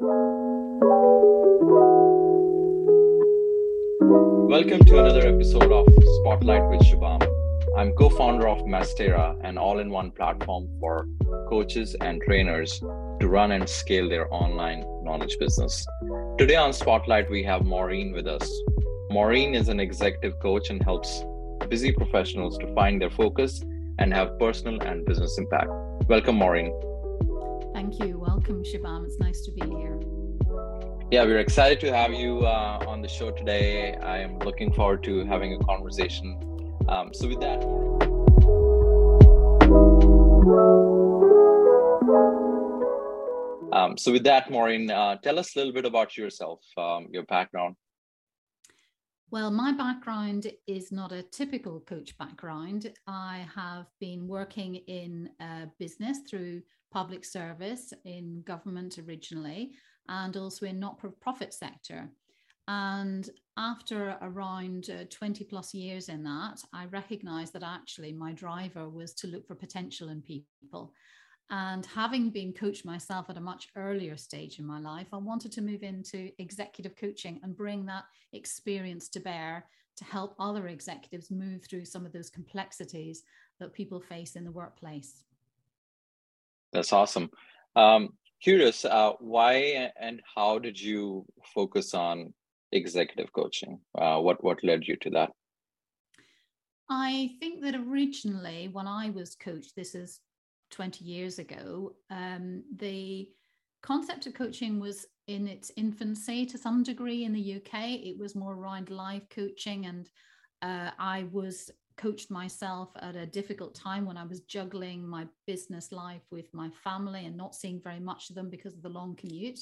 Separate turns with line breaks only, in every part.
Welcome to another episode of Spotlight with Shubham. I'm co-founder of Mastera, an all-in-one platform for coaches and trainers to run and scale their online knowledge business. Today on Spotlight, we have Maureen with us. Maureen is an executive coach and helps busy professionals to find their focus and have personal and business impact. Welcome, Maureen.
Thank you. Welcome, Shubham. It's nice to be here.
Yeah, we're excited to have you on the show today. I am looking forward to having a conversation. So with that, Maureen, tell us a little bit about yourself, your background.
Well, my background is not a typical coach background. I have been working in business through public service, in government originally, and also in not-for-profit sector. And after around 20 plus years in that, I recognized that actually my driver was to look for potential in people. And having been coached myself at a much earlier stage in my life, I wanted to move into executive coaching and bring that experience to bear to help other executives move through some of those complexities that people face in the workplace.
That's awesome. Curious, why and how did you focus on executive coaching? What led you to that?
I think that originally when I was coached, this is 20 years ago, the concept of coaching was in its infancy to some degree in the UK. It was more around live coaching, and I was coached myself at a difficult time when I was juggling my business life with my family and not seeing very much of them because of the long commute.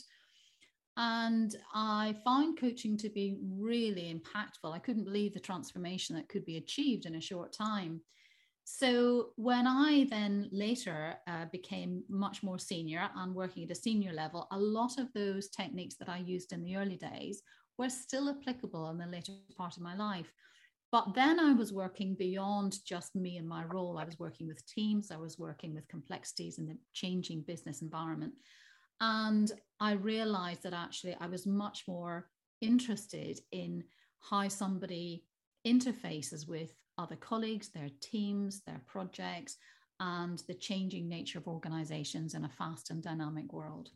And I found coaching to be really impactful. I couldn't believe the transformation that could be achieved in a short time. So when I then later became much more senior and working at a senior level, a lot of those techniques that I used in the early days were still applicable in the later part of my life. But then I was working beyond just me and my role. I was working with teams. I was working with complexities in the changing business environment. And I realized that actually I was much more interested in how somebody interfaces with other colleagues, their teams, their projects, and the changing nature of organizations in a fast and dynamic world.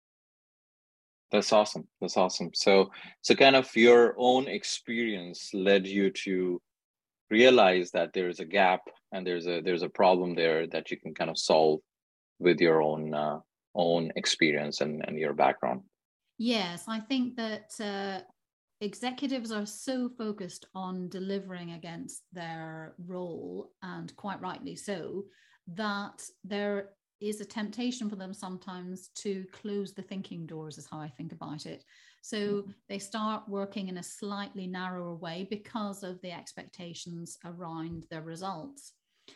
That's awesome. That's awesome. So kind of your own experience led you to realize that there's a gap and there's a problem there that you can kind of solve with your own experience and your background.
Yes, I think that executives are so focused on delivering against their role, and quite rightly so, that there is a temptation for them sometimes to close the thinking doors, is how I think about it. So they start working in a slightly narrower way because of the expectations around their results.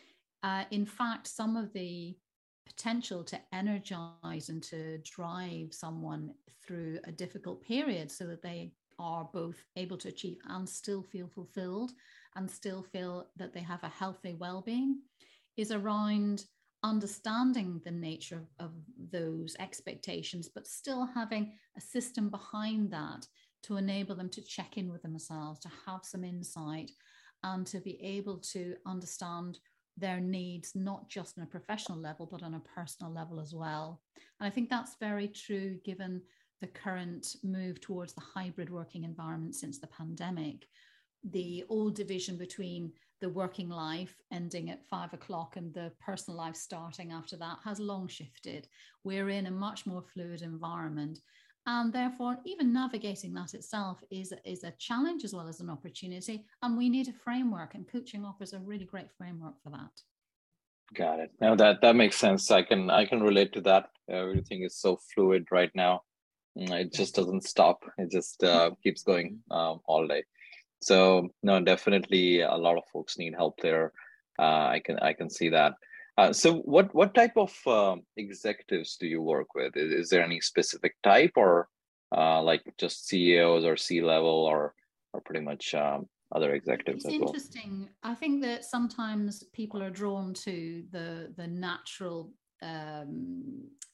In fact, some of the potential to energize and to drive someone through a difficult period so that they are both able to achieve and still feel fulfilled and still feel that they have a healthy well-being is around understanding the nature of those expectations, but still having a system behind that to enable them to check in with themselves, to have some insight, and to be able to understand their needs, not just on a professional level, but on a personal level as well. And I think that's very true given the current move towards the hybrid working environment since the pandemic. The old division between the working life ending at 5 o'clock and the personal life starting after that has long shifted. We're in a much more fluid environment. And therefore, even navigating that itself is a challenge as well as an opportunity. And we need a framework, and coaching offers a really great framework for that.
Got it. Now that makes sense. I can relate to that. Everything is so fluid right now. It just doesn't stop. It just keeps going all day. So no, definitely a lot of folks need help there. I can see that. So what type of executives do you work with? Is there any specific type, or like just CEOs or C-level, or pretty much other executives as well?
It's interesting. I think that sometimes people are drawn to the natural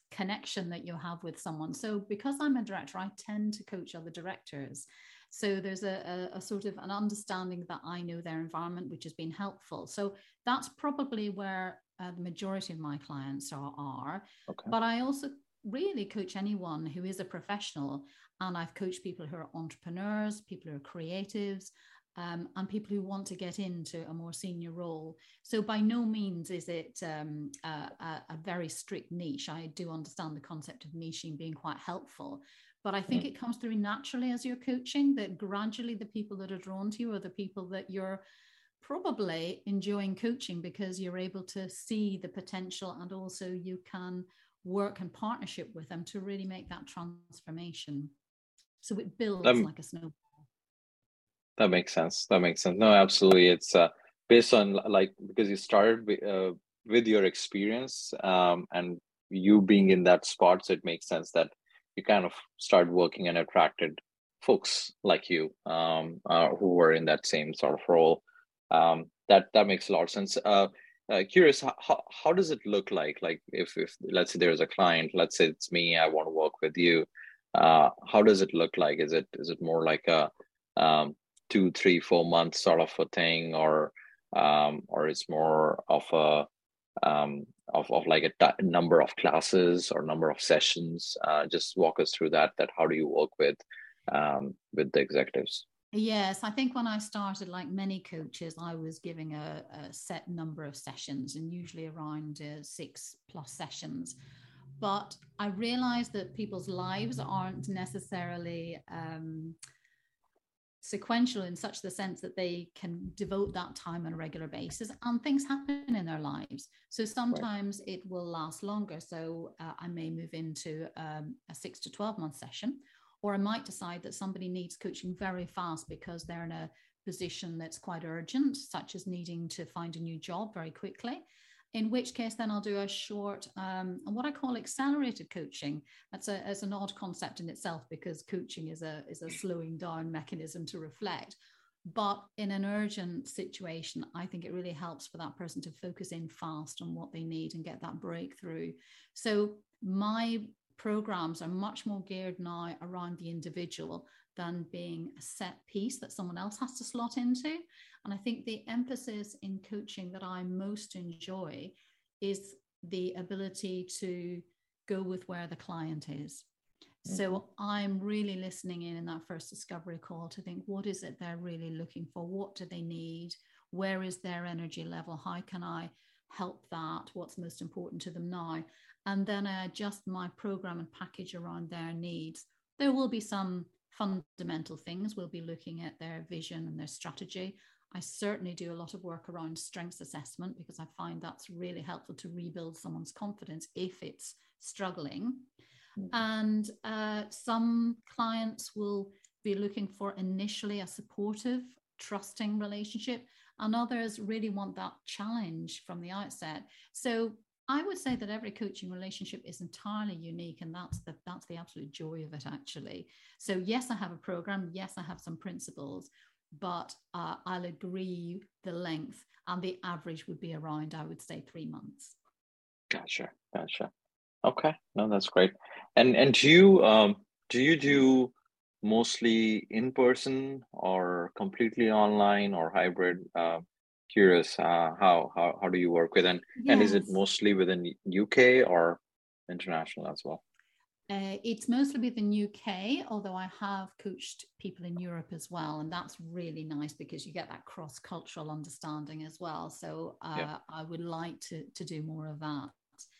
connection that you have with someone. So because I'm a director, I tend to coach other directors. So there's a sort of an understanding that I know their environment, which has been helpful. So that's probably where the majority of my clients are.
Okay.
But I also really coach anyone who is a professional. And I've coached people who are entrepreneurs, people who are creatives, and people who want to get into a more senior role. So by no means is it a very strict niche. I do understand the concept of niching being quite helpful, but I think it comes through naturally as you're coaching, that gradually the people that are drawn to you are the people that you're probably enjoying coaching, because you're able to see the potential, and also you can work in partnership with them to really make that transformation. So it builds like a snowball.
That makes sense. That makes sense. No, absolutely. It's based on, like, because you started with your experience, and you being in that spot, so it makes sense that you kind of start working and attracted folks like you, who were in that same sort of role. That makes a lot of sense. Curious, how does it look like? Like, if let's say there's a client, let's say it's me, I want to work with you. How does it look like? Is it more like a 2, 3, 4 months sort of a thing, or it's more of a of like a number of classes or number of sessions? Just walk us through that. How do you work with the executives?
Yes, I think when I started, like many coaches, I was giving a set number of sessions, and usually around 6+ sessions. But I realized that people's lives aren't necessarily sequential in such the sense that they can devote that time on a regular basis, and things happen in their lives. So sometimes it will last longer. So I may move into a 6 to 12 month session, or I might decide that somebody needs coaching very fast because they're in a position that's quite urgent, such as needing to find a new job very quickly. In which case, then I'll do a short, what I call accelerated coaching. That's an odd concept in itself, because coaching is a slowing down mechanism to reflect. But in an urgent situation, I think it really helps for that person to focus in fast on what they need and get that breakthrough. So my programs are much more geared now around the individual than being a set piece that someone else has to slot into. And I think the emphasis in coaching that I most enjoy is the ability to go with where the client is. So I'm really listening in that first discovery call to think, what is it they're really looking for? What do they need? Where is their energy level? How can I help that? What's most important to them now? And then I adjust my program and package around their needs. There will be some fundamental things. We'll be looking at their vision and their strategy. I certainly do a lot of work around strengths assessment, because I find that's really helpful to rebuild someone's confidence if it's struggling. And some clients will be looking for initially a supportive, trusting relationship, and others really want that challenge from the outset. So I would say that every coaching relationship is entirely unique, and that's the absolute joy of it, actually. So yes, I have a program. Yes, I have some principles, but I'll agree the length, and the average would be around, I would say, 3 months.
Gotcha. Okay, no, that's great. And do you do mostly in person or completely online or hybrid? Curious, how do you work with, and is it
Yes.
mostly within UK or international as well?
It's mostly within UK, although I have coached people in Europe as well, and that's really nice because you get that cross-cultural understanding as well. So I would like to do more of that.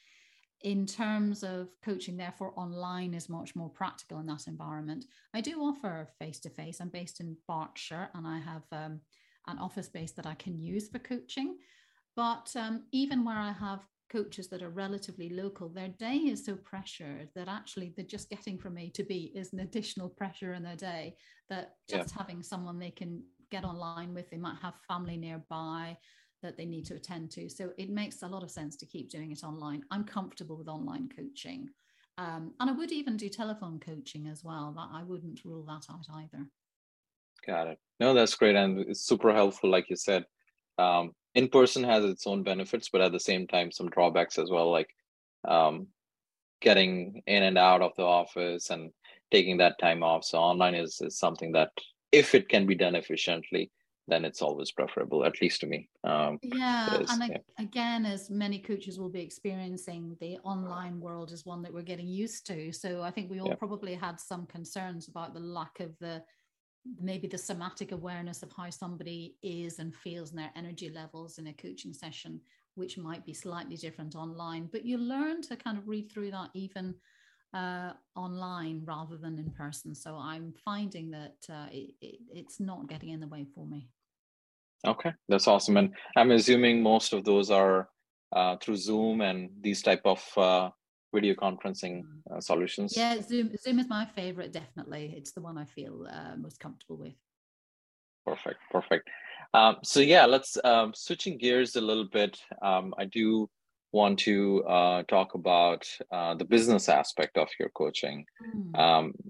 In terms of coaching, therefore, online is much more practical in that environment. I do offer face-to-face. I'm based in Berkshire, and I have an office space that I can use for coaching. But even where I have coaches that are relatively local, their day is so pressured that actually they're just getting from A to B is an additional pressure in their day, that just having someone they can get online with, they might have family nearby that they need to attend to. So it makes a lot of sense to keep doing it online. I'm comfortable with online coaching. And I would even do telephone coaching as well. That I wouldn't rule that out either.
Got it. No, that's great. And it's super helpful, like you said. In person has its own benefits, but at the same time, some drawbacks as well. Like, getting in and out of the office and taking that time off. So online is something that, if it can be done efficiently, then it's always preferable, at least to me.
Yeah,
Is
and
yeah,
again, as many coaches will be experiencing, the online world is one that we're getting used to. So I think we all
yeah,
probably had some concerns about the lack of the maybe the somatic awareness of how somebody is and feels in their energy levels in a coaching session, which might be slightly different online. But you learn to kind of read through that even online rather than in person. So I'm finding that it's not getting in the way for me.
okay, that's awesome. And I'm assuming most of those are through Zoom and these type of video conferencing solutions.
Yeah, Zoom is my favorite, definitely. It's the one I feel most comfortable with.
Perfect, perfect. So yeah, let's switching gears a little bit. I do want to talk about the business aspect of your coaching,
Mm.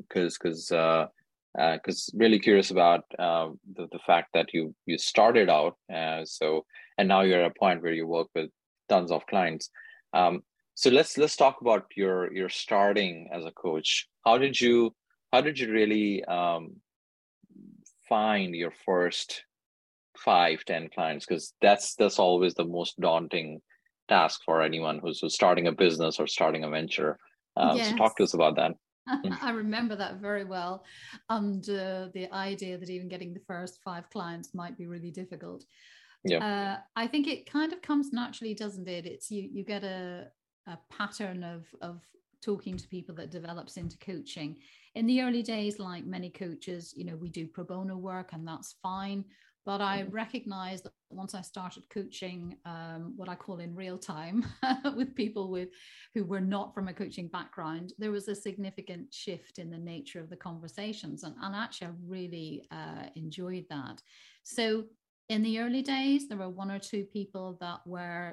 because really curious about the fact that you started out so, and now you're at a point where you work with tons of clients. So let's talk about your starting as a coach. How did you really find your first 5, 10 clients? Because that's always the most daunting task for anyone who's starting a business or starting a venture. So talk to
Yes.
us about that. Mm.
I remember that very well. And the idea that even getting the first 5 clients might be really difficult.
Yeah.
I think it kind of comes naturally, doesn't it? It's you get a pattern of talking to people that develops into coaching. In the early days, like many coaches, we do pro bono work, and that's fine. But I
Mhm.
recognized that once I started coaching, what I call in real time with people who were not from a coaching background, there was a significant shift in the nature of the conversations. And actually, I really enjoyed that. So in the early days, there were 1 or 2 people that were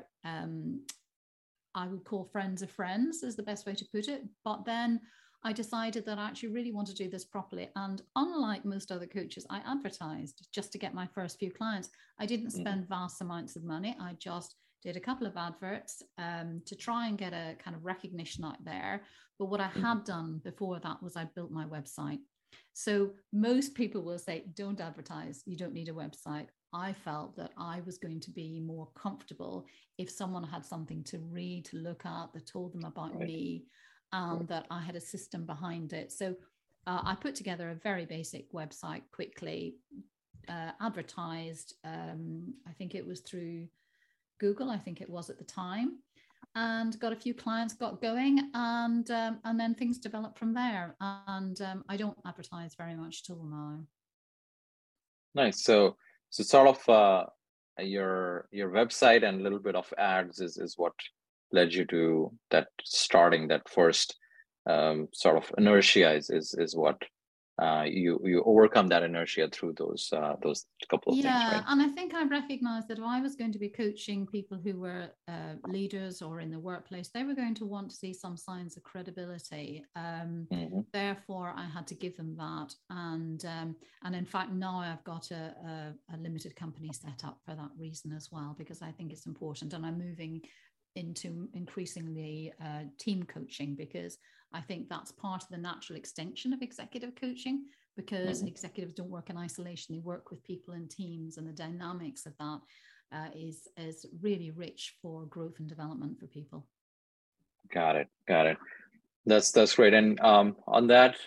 I would call friends of friends, is the best way to put it. But then I decided that I actually really want to do this properly. And unlike most other coaches, I advertised just to get my first few clients. I didn't
Mhm.
spend vast amounts of money. I just did a couple of adverts to try and get a kind of recognition out there. But what I
Mhm.
had done before that was I built my website. So most people will say, don't advertise. You don't need a website. I felt that I was going to be more comfortable if someone had something to read, to look at, that told them about
Right.
me,
Right.
and that I had a system behind it. So I put together a very basic website quickly, advertised. I think it was through Google, I think it was at the time, and got a few clients, got going, and then things developed from there. And I don't advertise very much till now.
Nice. So sort of your website and a little bit of ads is what led you to that starting that first sort of inertia is what you overcome that inertia through those couple of things,
Yeah,
right?
and I think I recognized that if I was going to be coaching people who were leaders or in the workplace, they were going to want to see some signs of credibility.
Hmm.
Therefore, I had to give them that, and in fact, now I've got a limited company set up for that reason as well, because I think it's important, and I'm moving into increasingly team coaching, because I think that's part of the natural extension of executive coaching, because
Hmm.
executives don't work in isolation. They work with people in teams, and the dynamics of that is really rich for growth and development for people.
Got it. Got it. That's great. And on that,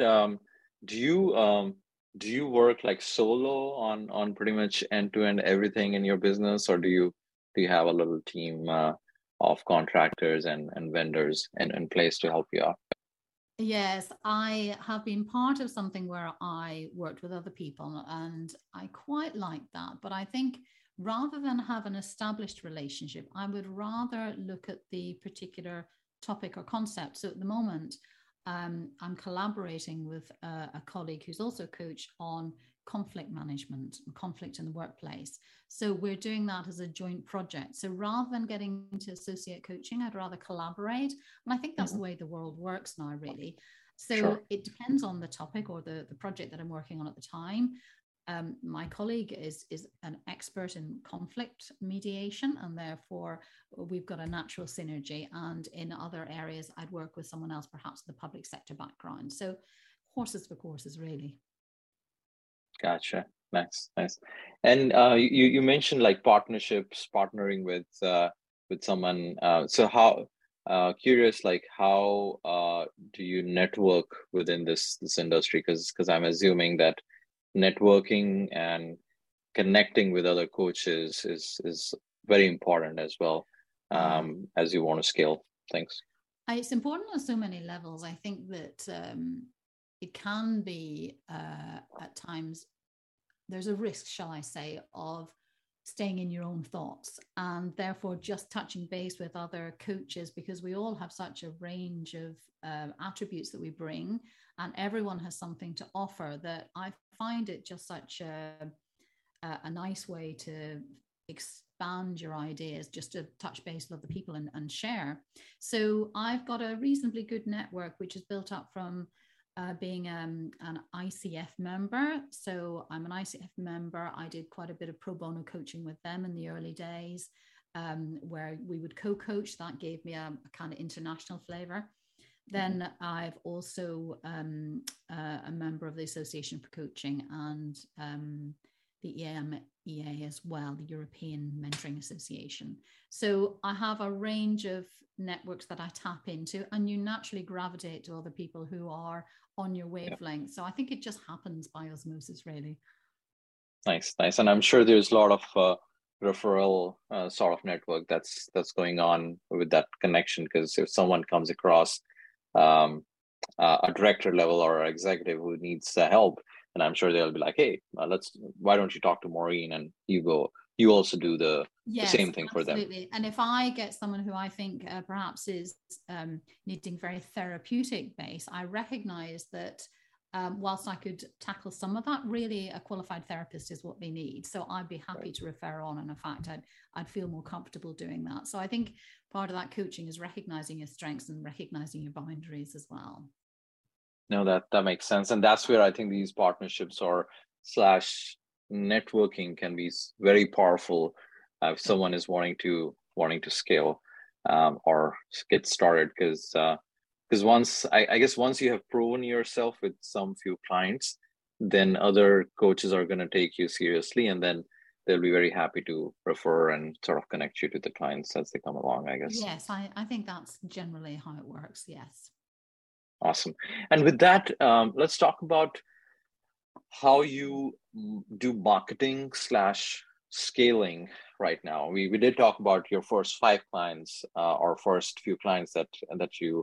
do you work like solo on pretty much end to end everything in your business, or do you have a little team of contractors and vendors in place to help you out?
Yes, I have been part of something where I worked with other people, and I quite like that. But I think rather than have an established relationship, I would rather look at the particular topic or concept. So at the moment, I'm collaborating with a colleague who's also a coach on conflict management and conflict in the workplace. So we're doing that as a joint project. So rather than getting into associate coaching, I'd rather collaborate. And I think that's
Hmm.
the way the world works now, really. So
Sure.
it depends on the topic or the project that I'm working on at the time. My colleague is an expert in conflict mediation, and therefore we've got a natural synergy. And in other areas, I'd work with someone else, perhaps the public sector background. So horses for courses, really.
Gotcha. Nice, nice. And you mentioned like partnerships, partnering with someone. So how curious, like how do you network within this industry? Because I'm assuming that networking and connecting with other coaches is very important as well, as you want to scale things.
It's important on so many levels. I think that it can be at times, there's a risk, shall I say, of staying in your own thoughts, and therefore just touching base with other coaches, because we all have such a range of attributes that we bring, and everyone has something to offer, that I find it just such a nice way to expand your ideas, just to touch base with other people and share. So I've got a reasonably good network, which is built up from being an ICF member. So I'm an ICF member. I did quite a bit of pro bono coaching with them in the early days, where we would co-coach. That gave me a kind of international flavor. Then I've also a member of the Association for Coaching, and the EMEA as well, the European Mentoring Association. So I have a range of networks that I tap into, and you naturally gravitate to other people who are on your wavelength. Yeah. So I think it just happens by osmosis, really.
Nice, nice. And I'm sure there's a lot of referral sort of network that's going on with that connection, because if someone comes across a director level or executive who needs help, and I'm sure they'll be like, hey, why don't you talk to Maureen, and you also do the same thing for them.
Absolutely. And if I get someone who I think perhaps is needing very therapeutic base, I recognize that whilst I could tackle some of that, really a qualified therapist is what they need. So I'd be happy to refer on. And in fact, I'd feel more comfortable doing that. So I think part of that coaching is recognizing your strengths and recognizing your boundaries as well.
No, that makes sense. And that's where I think these partnerships or / networking can be very powerful if someone is wanting to scale or get started, because once I guess once you have proven yourself with some few clients, then other coaches are going to take you seriously, and then they'll be very happy to refer and sort of connect you to the clients as they come along, I guess.
Yes, I think that's generally how it works. Yes.
Awesome. And with that, let's talk about how you do marketing / scaling right now. We did talk about your first 5 clients or first few clients that you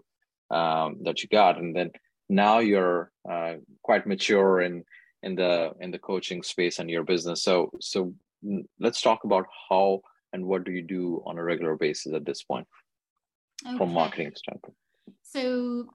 got, and then now you're quite mature in the coaching space and your business. So let's talk about how and what do you do on a regular basis at this point, from marketing standpoint.
So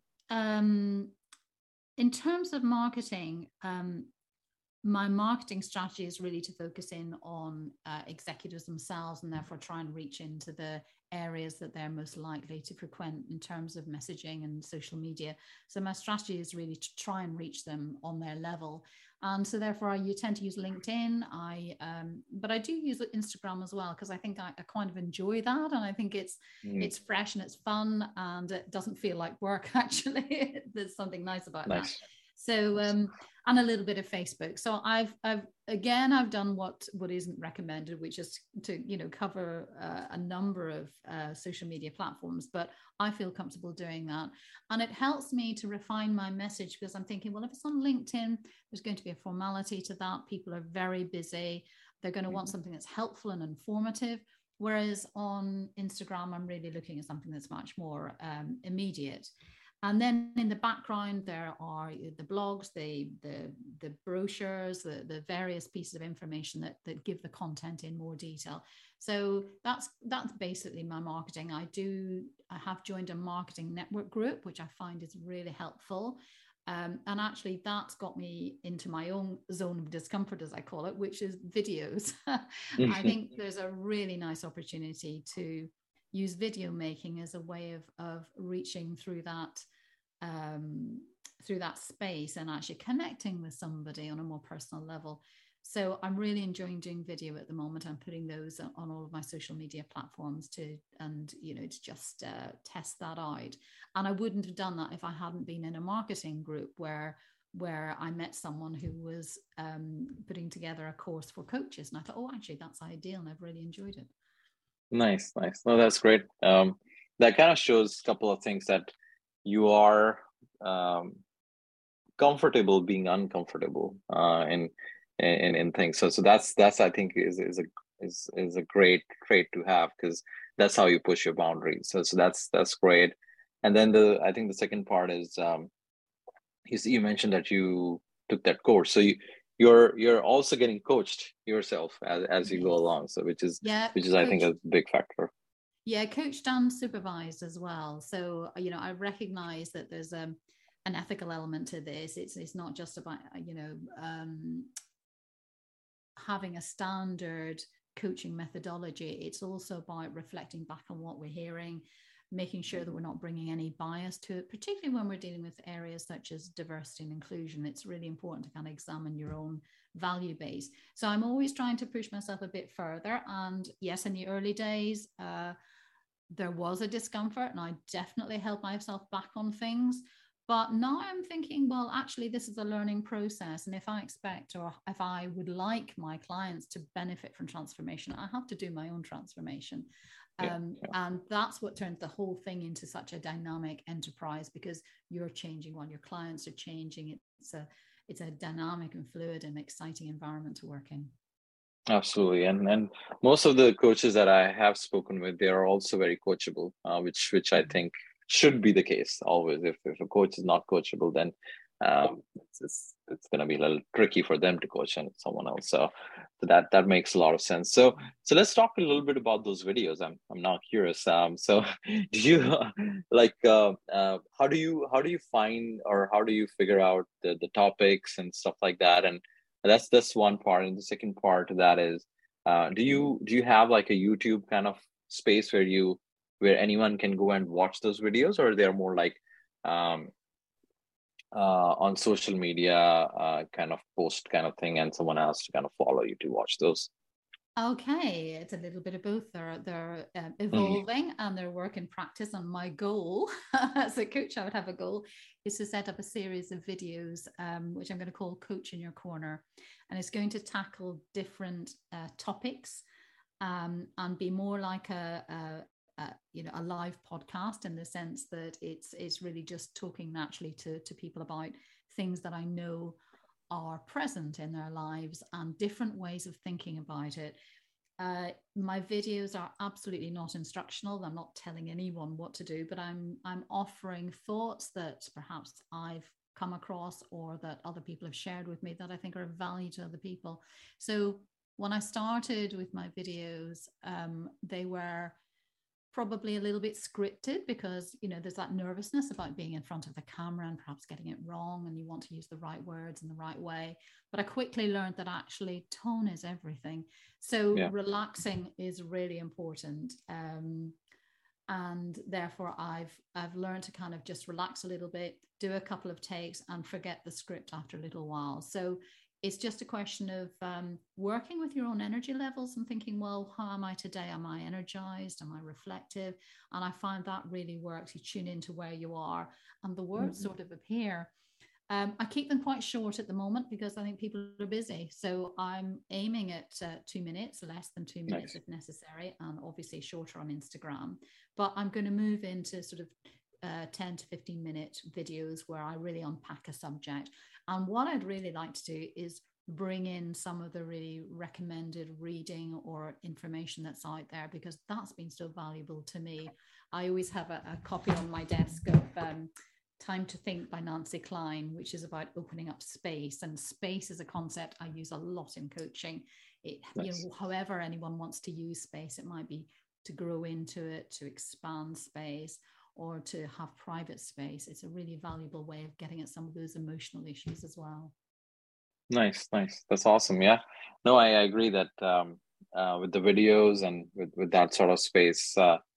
in terms of marketing, my marketing strategy is really to focus in on executives themselves, and therefore try and reach into the areas that they're most likely to frequent in terms of messaging and social media. So my strategy is really to try and reach them on their level. And so therefore you tend to use LinkedIn. But I do use Instagram as well, because I think I kind of enjoy that. And I think it's fresh and it's fun, and it doesn't feel like work, actually. There's something nice about that. So, and a little bit of Facebook. So I've done what isn't recommended, which is to, cover a number of social media platforms, but I feel comfortable doing that. And it helps me to refine my message, because I'm thinking, well, if it's on LinkedIn, there's going to be a formality to that. People are very busy. They're going to want something that's helpful and informative. Whereas on Instagram, I'm really looking at something that's much more immediate. And then in the background, there are the blogs, the brochures, the various pieces of information that give the content in more detail. So that's basically my marketing. I have joined a marketing network group, which I find is really helpful. And actually that's got me into my own zone of discomfort, as I call it, which is videos. I think there's a really nice opportunity to use video making as a way of reaching through that space and actually connecting with somebody on a more personal level. So I'm really enjoying doing video at the moment. I'm putting those on all of my social media platforms to just test that out. And I wouldn't have done that if I hadn't been in a marketing group where I met someone who was putting together a course for coaches. And I thought, oh, actually, that's ideal. And I've really enjoyed it.
Nice. No, that's great. That kind of shows a couple of things, that you are comfortable being uncomfortable in things. So that's I think is a great trait to have, because that's how you push your boundaries. So that's great. And then I think the second part is you mentioned that you took that course, so you're also getting coached yourself as you go along, so which is I think a big factor.
Yeah, coached and supervised as well. So I recognize that there's an ethical element to this. It's not just about having a standard coaching methodology. It's also about reflecting back on what we're hearing, making sure that we're not bringing any bias to it, particularly when we're dealing with areas such as diversity and inclusion. It's really important to kind of examine your own value base. So I'm always trying to push myself a bit further. And yes, in the early days, there was a discomfort, and I definitely held myself back on things. But now I'm thinking, well, actually, this is a learning process. And if I expect, or if I would like my clients to benefit from transformation, I have to do my own transformation. And that's what turns the whole thing into such a dynamic enterprise, because you're changing while your clients are changing. It's a dynamic and fluid and exciting environment to work in.
Absolutely. And most of the coaches that I have spoken with, they are also very coachable, which I think should be the case always. If a coach is not coachable, then it's going to be a little tricky for them to coach someone else. So that makes a lot of sense. So let's talk a little bit about those videos. I'm now curious. So do you how do you find, or how do you figure out the topics and stuff like that? And that's one part. And the second part of that is, do you have like a YouTube kind of space where anyone can go and watch those videos, or they're more like on social media kind of post kind of thing, and someone has to kind of follow you to watch those?
Okay, it's a little bit of both. They're evolving and they're work in practice. And my goal as a coach, I would have a goal, is to set up a series of videos, which I'm going to call Coach in Your Corner. And it's going to tackle different topics and be more like a live podcast, in the sense that it's really just talking naturally to people about things that I know are present in their lives and different ways of thinking about it. My videos are absolutely not instructional. I'm not telling anyone what to do, but I'm offering thoughts that perhaps I've come across, or that other people have shared with me, that I think are of value to other people. So when I started with my videos, they were probably a little bit scripted, because there's that nervousness about being in front of the camera and perhaps getting it wrong, and you want to use the right words in the right way. But I quickly learned that actually tone is everything. So relaxing is really important, and therefore I've learned to kind of just relax a little bit, do a couple of takes, and forget the script after a little while. So it's just a question of working with your own energy levels and thinking, well, how am I today? Am I energized? Am I reflective? And I find that really works. You tune into where you are, and the words sort of appear. I keep them quite short at the moment, because I think people are busy. So I'm aiming at 2 minutes, less than 2 minutes if necessary, and obviously shorter on Instagram. But I'm going to move into sort of 10 to 15 minute videos where I really unpack a subject. And what I'd really like to do is bring in some of the really recommended reading or information that's out there, because that's been so valuable to me. I always have a copy on my desk of Time to Think by Nancy Kline, which is about opening up space. And space is a concept I use a lot in coaching. However anyone wants to use space, it might be to grow into it, to expand space, or to have private space. It's a really valuable way of getting at some of those emotional issues as well.
Nice. That's awesome. Yeah. No, I agree that with the videos and with that sort of space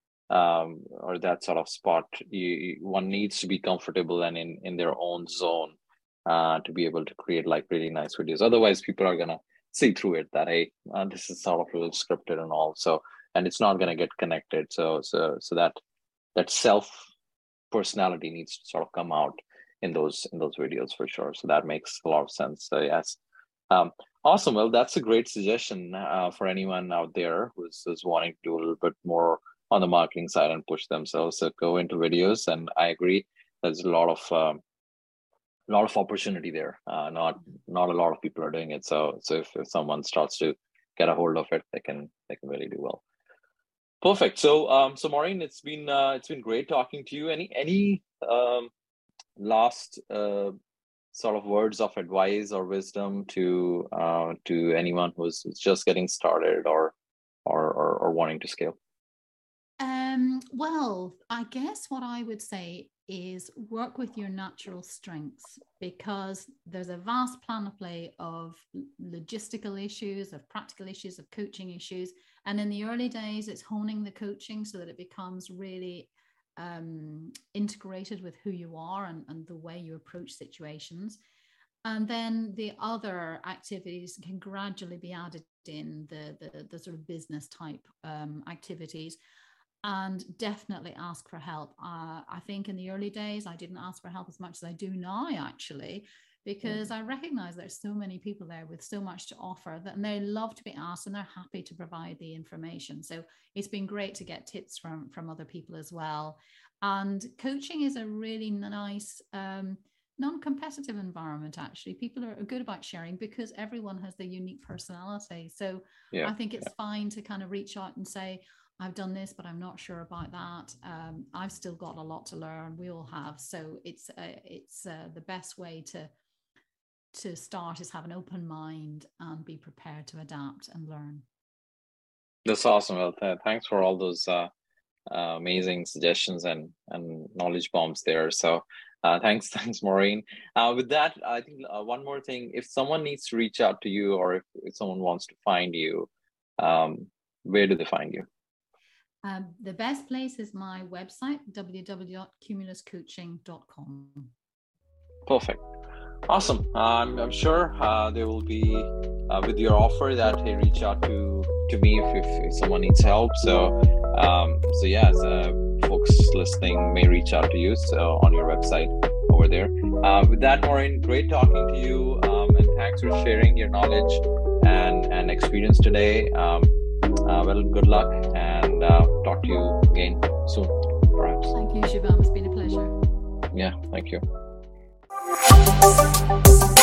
or that sort of spot, one needs to be comfortable and in their own zone to be able to create like really nice videos. Otherwise, people are gonna see through it that, hey, this is sort of a little scripted and all. So, and it's not going to get connected. So that self personality needs to sort of come out in those videos for sure. So that makes a lot of sense. So yes. Awesome. Well, that's a great suggestion for anyone out there who's wanting to do a little bit more on the marketing side and push themselves. So go into videos, and I agree. There's a lot of opportunity there. Not a lot of people are doing it. So if someone starts to get a hold of it, they can really do well. Perfect. So Maureen, it's been great talking to you. Any last sort of words of advice or wisdom to anyone who's just getting started or wanting to scale?
Well, I guess what I would say is work with your natural strengths, because there's a vast panoply of logistical issues, of practical issues, of coaching issues. And in the early days, it's honing the coaching so that it becomes really integrated with who you are and the way you approach situations. And then the other activities can gradually be added in, the sort of business type activities. And definitely ask for help. I think in the early days, I didn't ask for help as much as I do now, actually, because I recognize there's so many people there with so much to offer and they love to be asked and they're happy to provide the information. So it's been great to get tips from other people as well. And coaching is a really nice, non-competitive environment, actually. People are good about sharing because everyone has their unique personality. So I think it's fine to kind of reach out and say, I've done this, but I'm not sure about that. I've still got a lot to learn. We all have. So it's the best way to start is have an open mind and be prepared to adapt and learn.
That's awesome. Well, thanks for all those amazing suggestions and knowledge bombs there. So thanks, Maureen. With that, I think one more thing: if someone needs to reach out to you, or if someone wants to find you, where do they find you?
The best place is my website, www.cumuluscoaching.com.
Perfect. Awesome. I'm sure there will be with your offer that they reach out to me if someone needs help. So folks listening may reach out to you on your website over there. With that, Maureen, great talking to you, and thanks for sharing your knowledge and experience today. Well, good luck, and talk to you again soon, perhaps.
Thank you, Shubham. It's been a pleasure.
Yeah, thank you.